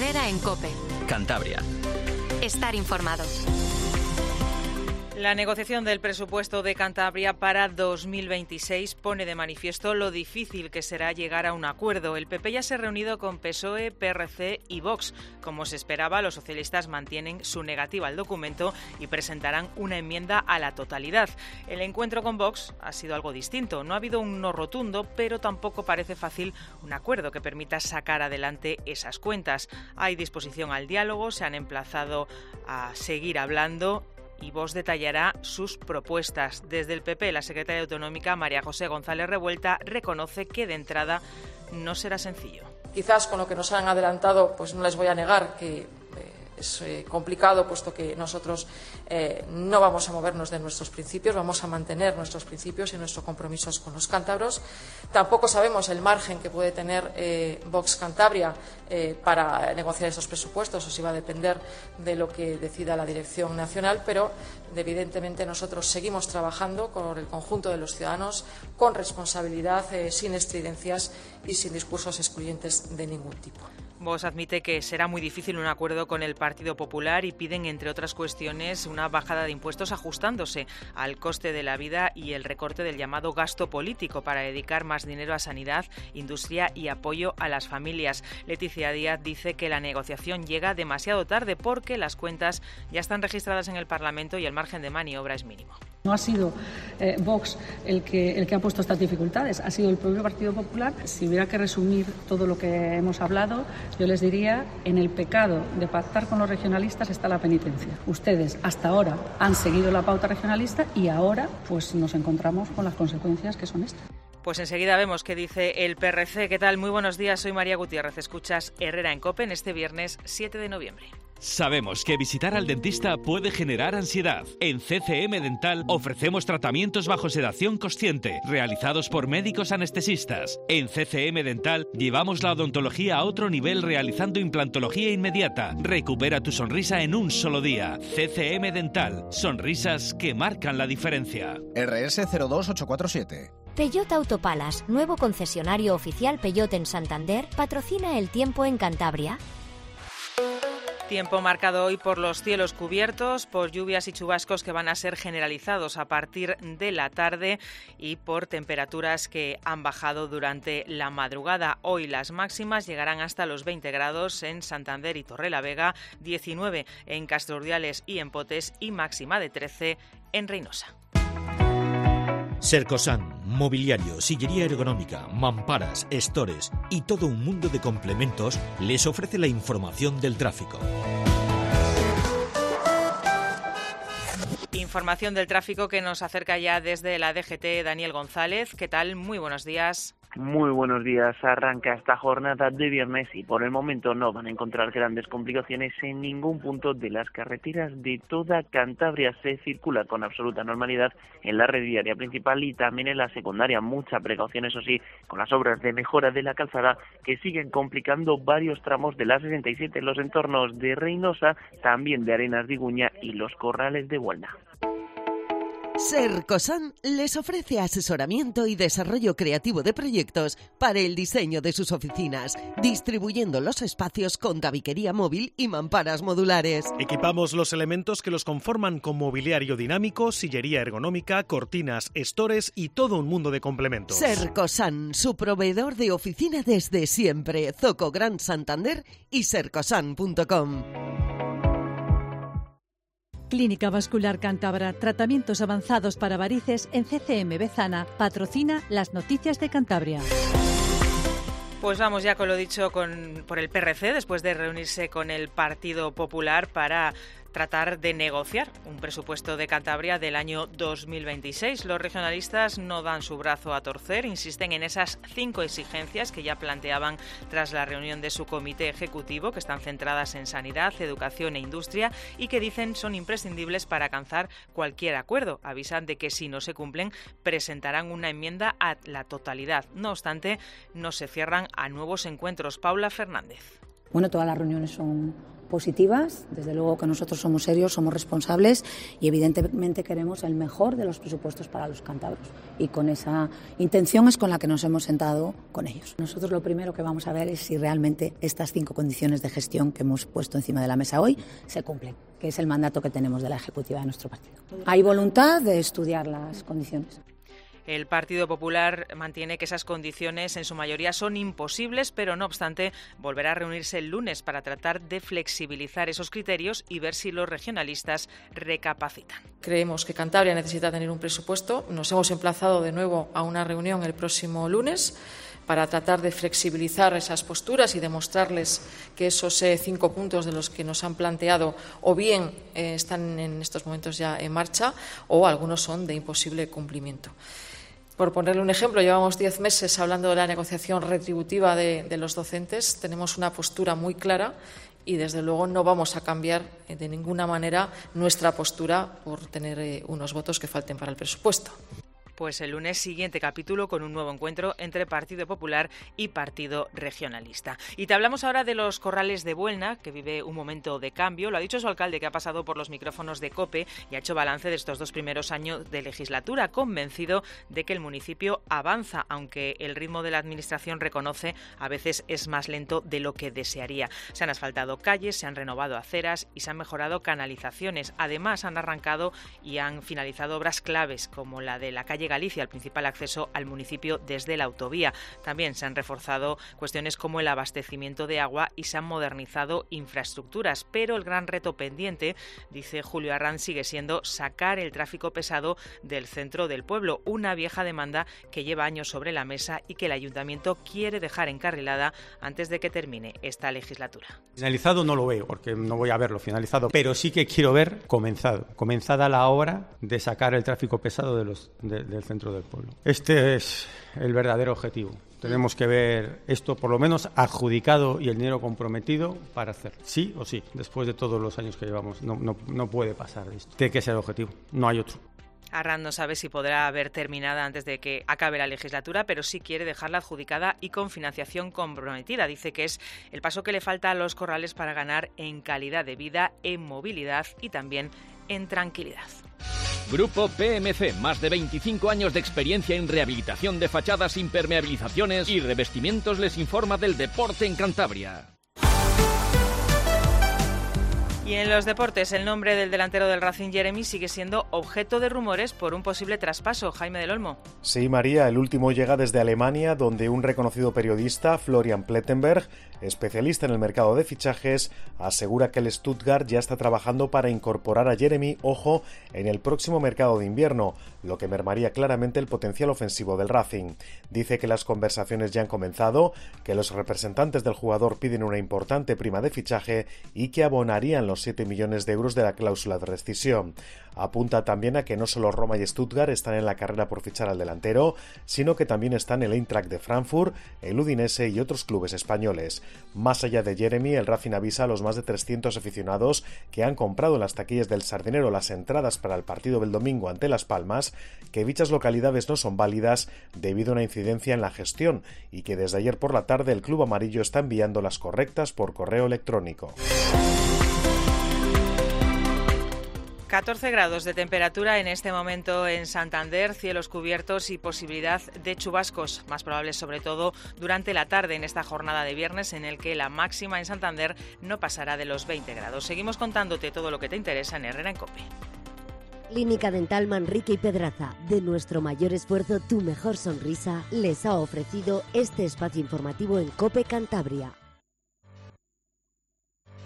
Herrera en COPE. Cantabria. Estar informado. La negociación del presupuesto de Cantabria para 2026 pone de manifiesto lo difícil que será llegar a un acuerdo. El PP ya se ha reunido con PSOE, PRC y Vox. Como se esperaba, los socialistas mantienen su negativa al documento y presentarán una enmienda a la totalidad. El encuentro con Vox ha sido algo distinto. No ha habido un no rotundo, pero tampoco parece fácil un acuerdo que permita sacar adelante esas cuentas. Hay disposición al diálogo, se han emplazado a seguir hablando y Vox detallará sus propuestas. Desde el PP, la secretaria autonómica María José González Revuelta reconoce que de entrada no será sencillo. Quizás con lo que nos han adelantado, pues no les voy a negar que es complicado, puesto que nosotros no vamos a movernos de nuestros principios, vamos a mantener nuestros principios y nuestros compromisos con los cántabros. Tampoco sabemos el margen que puede tener Vox Cantabria para negociar esos presupuestos, o si va a depender de lo que decida la Dirección Nacional, pero evidentemente nosotros seguimos trabajando con el conjunto de los ciudadanos con responsabilidad, sin estridencias y sin discursos excluyentes de ningún tipo. Vox admite que será muy difícil un acuerdo con el Partido Popular y piden, entre otras cuestiones, una bajada de impuestos ajustándose al coste de la vida y el recorte del llamado gasto político para dedicar más dinero a sanidad, industria y apoyo a las familias. Leticia Díaz dice que la negociación llega demasiado tarde porque las cuentas ya están registradas en el Parlamento y el margen de maniobra es mínimo. No ha sido Vox el que ha puesto estas dificultades, ha sido el propio Partido Popular. Si hubiera que resumir todo lo que hemos hablado, yo les diría, en el pecado de pactar con los regionalistas está la penitencia. Ustedes hasta ahora han seguido la pauta regionalista y ahora pues nos encontramos con las consecuencias que son estas. Pues enseguida vemos qué dice el PRC. ¿Qué tal? Muy buenos días, soy María Gutiérrez. Escuchas Herrera en COPE en este viernes 7 de noviembre. Sabemos que visitar al dentista puede generar ansiedad. En CCM Dental ofrecemos tratamientos bajo sedación consciente, realizados por médicos anestesistas. En CCM Dental llevamos la odontología a otro nivel realizando implantología inmediata. Recupera tu sonrisa en un solo día. CCM Dental, sonrisas que marcan la diferencia. RS 02847. Peugeot Autopalas, nuevo concesionario oficial Peugeot en Santander, patrocina el tiempo en Cantabria. Tiempo marcado hoy por los cielos cubiertos, por lluvias y chubascos que van a ser generalizados a partir de la tarde y por temperaturas que han bajado durante la madrugada. Hoy las máximas llegarán hasta los 20 grados en Santander y Torrelavega, 19 en Castordiales y en Potes y máxima de 13 en Reinosa. Sercosan, mobiliario, sillería ergonómica, mamparas, estores y todo un mundo de complementos les ofrece la información del tráfico. Información del tráfico que nos acerca ya desde la DGT Daniel González. ¿Qué tal? Muy buenos días. Muy buenos días. Arranca esta jornada de viernes y por el momento no van a encontrar grandes complicaciones en ningún punto de las carreteras de toda Cantabria. Se circula con absoluta normalidad en la red viaria principal y también en la secundaria. Mucha precaución, eso sí, con las obras de mejora de la calzada que siguen complicando varios tramos de la 67 en los entornos de Reinosa, también de Arenas de Iguña y los Corrales de Buelna. Sercosan les ofrece asesoramiento y desarrollo creativo de proyectos para el diseño de sus oficinas, distribuyendo los espacios con tabiquería móvil y mamparas modulares. Equipamos los elementos que los conforman con mobiliario dinámico, sillería ergonómica, cortinas, estores y todo un mundo de complementos. Sercosan, su proveedor de oficina desde siempre. Zoco Gran Santander y sercosan.com. Clínica Vascular Cántabra, tratamientos avanzados para varices en CCM Bezana, patrocina las noticias de Cantabria. Pues vamos ya con lo dicho por el PRC, después de reunirse con el Partido Popular para tratar de negociar un presupuesto de Cantabria del año 2026. Los regionalistas no dan su brazo a torcer, insisten en esas 5 exigencias que ya planteaban tras la reunión de su comité ejecutivo, que están centradas en sanidad, educación e industria y que dicen son imprescindibles para alcanzar cualquier acuerdo. Avisan de que si no se cumplen presentarán una enmienda a la totalidad. No obstante, no se cierran a nuevos encuentros. Paula Fernández. Bueno, todas las reuniones son positivas. Desde luego que nosotros somos serios, somos responsables y evidentemente queremos el mejor de los presupuestos para los cántabros. Y con esa intención es con la que nos hemos sentado con ellos. Nosotros lo primero que vamos a ver es si realmente estas 5 condiciones de gestión que hemos puesto encima de la mesa hoy se cumplen, que es el mandato que tenemos de la ejecutiva de nuestro partido. Hay voluntad de estudiar las condiciones. El Partido Popular mantiene que esas condiciones en su mayoría son imposibles, pero no obstante volverá a reunirse el lunes para tratar de flexibilizar esos criterios y ver si los regionalistas recapacitan. Creemos que Cantabria necesita tener un presupuesto. Nos hemos emplazado de nuevo a una reunión el próximo lunes para tratar de flexibilizar esas posturas y demostrarles que esos 5 puntos de los que nos han planteado o bien están en estos momentos ya en marcha o algunos son de imposible cumplimiento. Por ponerle un ejemplo, llevamos 10 meses hablando de la negociación retributiva de los docentes. Tenemos una postura muy clara y, desde luego, no vamos a cambiar de ninguna manera nuestra postura por tener unos votos que falten para el presupuesto. Pues el lunes siguiente capítulo con un nuevo encuentro entre Partido Popular y Partido Regionalista. Y te hablamos ahora de los Corrales de Buelna, que vive un momento de cambio. Lo ha dicho su alcalde, que ha pasado por los micrófonos de COPE y ha hecho balance de estos 2 primeros años de legislatura, convencido de que el municipio avanza, aunque el ritmo de la administración, reconoce, a veces es más lento de lo que desearía. Se han asfaltado calles, se han renovado aceras y se han mejorado canalizaciones. Además, han arrancado y han finalizado obras claves, como la de la calle Galicia, el principal acceso al municipio desde la autovía. También se han reforzado cuestiones como el abastecimiento de agua y se han modernizado infraestructuras. Pero el gran reto pendiente, dice Julio Arranz, sigue siendo sacar el tráfico pesado del centro del pueblo, una vieja demanda que lleva años sobre la mesa y que el ayuntamiento quiere dejar encarrilada antes de que termine esta legislatura. Finalizado no lo veo, porque no voy a verlo finalizado, pero sí que quiero ver comenzada la obra de sacar el tráfico pesado del centro del pueblo. Este es el verdadero objetivo. Tenemos que ver esto por lo menos adjudicado y el dinero comprometido para hacer sí o sí. Después de todos los años que llevamos, no puede pasar esto. Tiene que ser el objetivo, no hay otro. Arranz no sabe si podrá haber terminada antes de que acabe la legislatura, pero sí quiere dejarla adjudicada y con financiación comprometida. Dice que es el paso que le falta a los Corrales para ganar en calidad de vida, en movilidad y también en tranquilidad. Grupo PMC, más de 25 años de experiencia en rehabilitación de fachadas, impermeabilizaciones y revestimientos, les informa del deporte en Cantabria. Y en los deportes, el nombre del delantero del Racing, Jeremy, sigue siendo objeto de rumores por un posible traspaso. Jaime del Olmo. Sí, María, el último llega desde Alemania, donde un reconocido periodista, Florian Plettenberg, especialista en el mercado de fichajes, asegura que el Stuttgart ya está trabajando para incorporar a Jeremy, ojo, en el próximo mercado de invierno, lo que mermaría claramente el potencial ofensivo del Racing. Dice que las conversaciones ya han comenzado, que los representantes del jugador piden una importante prima de fichaje y que abonarían los 7 millones de euros de la cláusula de rescisión. Apunta también a que no solo Roma y Stuttgart están en la carrera por fichar al delantero, sino que también están el Eintracht de Frankfurt, el Udinese y otros clubes españoles. Más allá de Jeremy, el Racing avisa a los más de 300 aficionados que han comprado en las taquillas del Sardinero las entradas para el partido del domingo ante Las Palmas, que dichas localidades no son válidas debido a una incidencia en la gestión y que desde ayer por la tarde el Club Amarillo está enviando las correctas por correo electrónico. 14 grados de temperatura en este momento en Santander, cielos cubiertos y posibilidad de chubascos, más probables sobre todo durante la tarde en esta jornada de viernes en el que la máxima en Santander no pasará de los 20 grados. Seguimos contándote todo lo que te interesa en Herrera en COPE. Clínica Dental Manrique y Pedraza, de nuestro mayor esfuerzo, tu mejor sonrisa, les ha ofrecido este espacio informativo en COPE Cantabria.